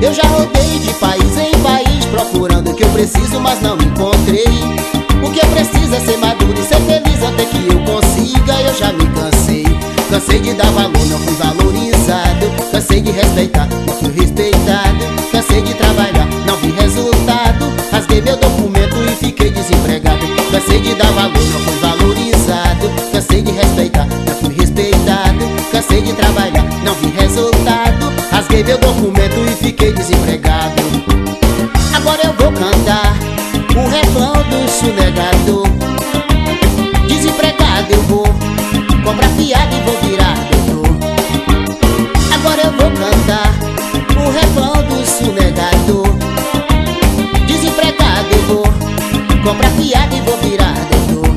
Eu já rodei de país em país procurando o que eu preciso, mas não encontrei. O que eu preciso é ser maduro e ser feliz até que eu consiga. Eu já me cansei, cansei de dar valor, não fui valorizado. Cansei de respeitar, não fui respeitado. Cansei de trabalhar, não vi resultado. Rasguei meu documento e fiquei desempregado. Cansei de dar valor, não fui valorizado. Cansei de respeitar, não fui respeitado. Cansei de trabalhar, não vi resultado. Rasguei meu documento e fiquei desempregado. Agora eu vou cantar o refrão do sonegado. Desempregado eu vou comprar fiado e vou virar doutor. Agora eu vou cantar o refrão do sonegado. Desempregado eu vou comprar fiado e vou virar doutor.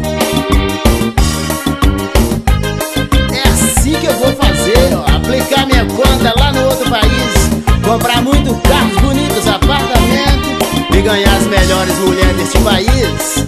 É assim que eu vou fazer, ó, aplicar minha conta lá no outro país, comprar muito carros, bonitos apartamentos e ganhar as melhores mulheres deste país.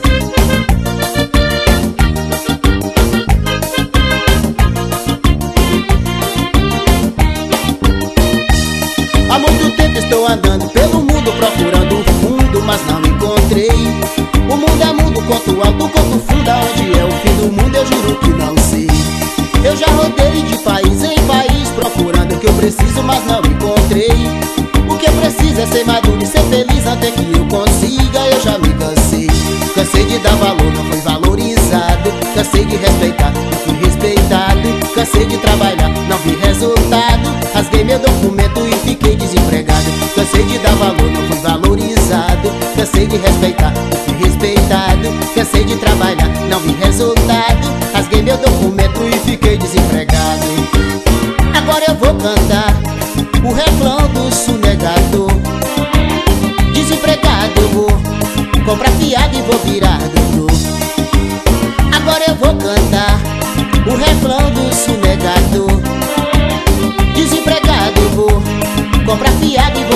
Há muito tempo estou andando pelo mundo procurando o fundo, mas não encontrei. O mundo é mundo, quanto alto, quanto fundo. Aonde é o fim do mundo eu juro que não sei. Eu já rodei de país em país procurando o que eu preciso, mas não encontrei. O que eu preciso é ser maduro e ser feliz até que eu consiga. Eu já me cansei, cansei de dar valor, não fui valorizado. Cansei de respeitar, não fui respeitado. Cansei de trabalhar, não vi resultado. Rasguei meu documento e fiquei desempregado. Cansei de dar valor, não fui valorizado. Cansei de respeitar, não fui respeitado. Cansei de trabalhar, não vi resultado. Rasguei meu documento e fiquei desempregado. Agora eu vou cantar o refrão do sonegado. Desempregado eu vou comprar fiado e vou virar doutor. Agora eu vou cantar o refrão do sonegado. Desempregado eu vou comprar fiado e vou